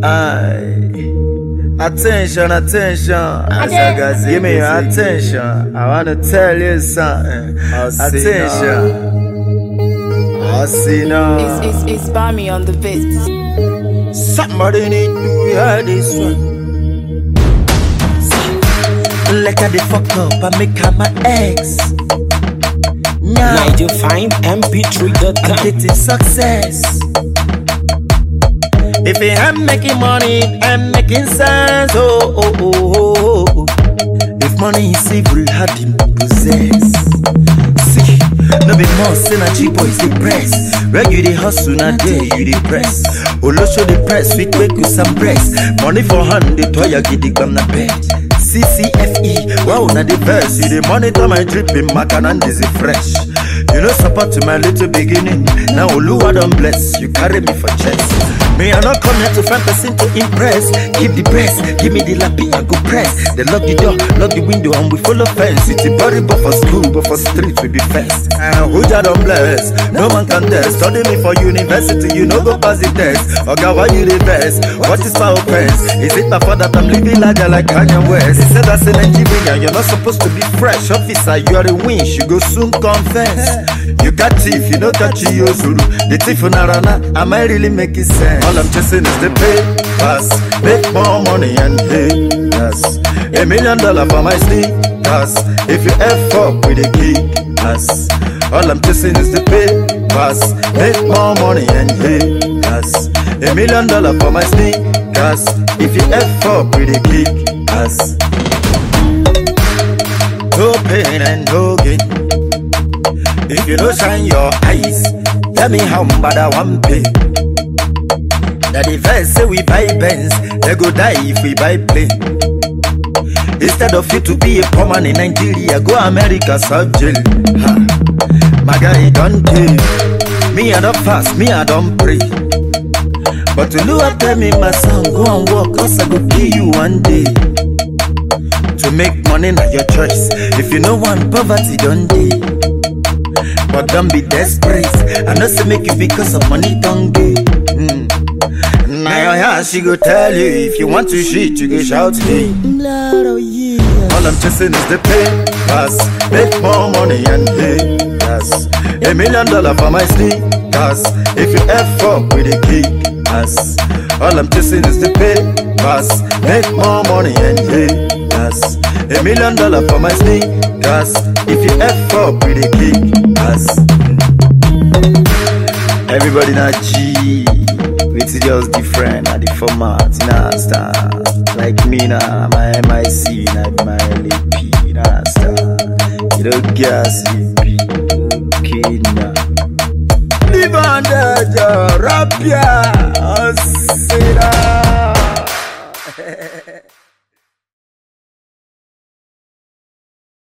Attention, give me your attention. I wanna tell you something. Attention. I see now. It's Bami on the beat. Somebody need to hear this one. Like I fuck up, I make her my ex. Now you find mp3.com. I'm getting success. If I'm making money, I'm making sense. Oh. If money is evil, how do you possess? See, no be more, say na cheap boys the press. Where you the hustle, na day you the press. Olo show the press, we quick with some press. Money for hand, the toy get the gum na bed. CCFE, wow, na the verse. You the monitor my dripping, macan and dizzy fresh. You know support to my little beginning. Now Oluwa don't bless, you carry me for chest. Me I not come here to find person to impress. Keep the breast, give me the lappy, I go press. They lock the door, lock the window, and we follow fence. It's a body but for school, but for street we be first. And who ya don't bless, no man can test. Study me for university, you know go pass the test. Okay, why you the best? What is my offense? Is it my fault that I'm living larger like Kanye West? He said that's in Nigeria, you're not supposed to be fresh. Officer, you are a winch, you go soon confess. You got teeth, you know catch you Zulu. The thief on Arana, am I really making sense? All I'm chasing is the pay, pass. Make more money and pay, yes. $1 million for my sneakers. If you F up with a key, yes. All I'm chasing is the pay, pass. Make more money and pay, yes. $1 million for my sneakers. If you F up with a key, yes. No pain and no gain. If you don't shine your eyes, tell me how bad I want pay. That the verse say we buy Benz, they go die if we buy plane. Instead of you to be a poor man in Nigeria, go America, serve jail. My guy don't pay. Me I don't fast, me I don't pray. But to look tell me my son, go and walk, cause I go kill you one day. To make money not your choice. If you know one poverty, don't day. But don't be desperate. I know say make you because of money don't get. Now your she go tell you if you want to shit, you go shout me. All I'm chasing is the pay, pass. Make more money and pay, yes. $1 million for my sneakers. If you F up with a kick, yes. All I'm chasing is the pay, pass. Make more money and pay, yes. $1 million for my sneakers. If you F up with a kick, yes. Everybody na G. It's just different at the format, understand? Like me now, my MIC, not my LAP, understand? You don't gas LAP, okay now. Live under the rap, yeah, I'll say that.